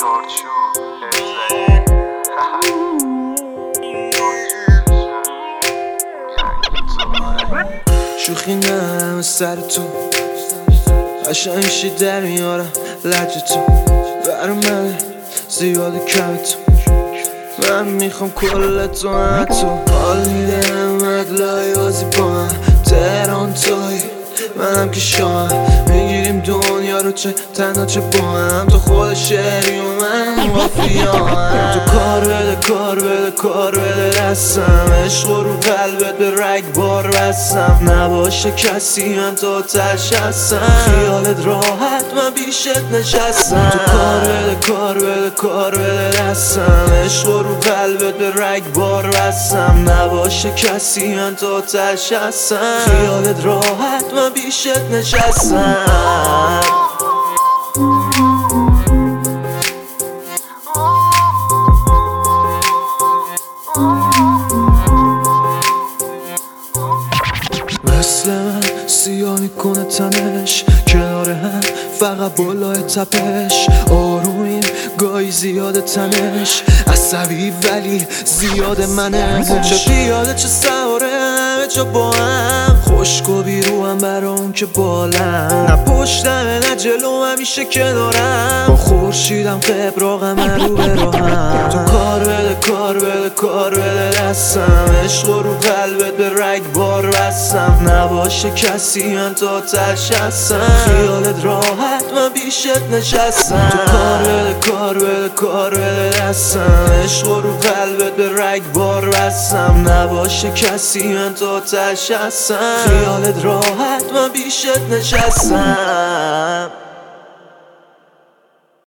شوخی نه سر تو قشنگشی در میارم لج تو بر من زیاد کم تو من میخوام کل تو حتی حال میده نمت لایازی با من تهران توی منم که شاهم میگیریم دنیا رو چه تنها چه با هم تو خود شهری و من مافیام تو کار بده کار بده کار بده دستم عشق رو قلبت به رگبار بستم نباشه کسی من تو تش هستم خیالت راحت من بیشت نشستم تو کار بده کار بده کار بده دستم عشق رو قلبت به رگبار بستم نباشه کسی من تو تش هستم خیالت راحت من بیشت نشستم مثل من سیاه میکنه تنش کنار هم فقط بالای تپش آرومیم گاهی زیاد تنش عصبی ولی زیاد منه چه پیاده چه سواره همه جا با هم خشک و بیروهم برا اون که بالم نه پشتمه نه جلو همیشه کنارم با خورشیدم قبراغم رو به راهم تو کار بده کار بده کار بده دستم عشق رو قلبت به رگبار بستم نباشه کسی من تو تش هستم خیالت راحت من بیشت نشستم تو کار بده کار بده کار بده دستم عشق رو قلبت به رگبار بستم نباشه کسی من تو تش هستم خیالت راحت من بیشت نشستم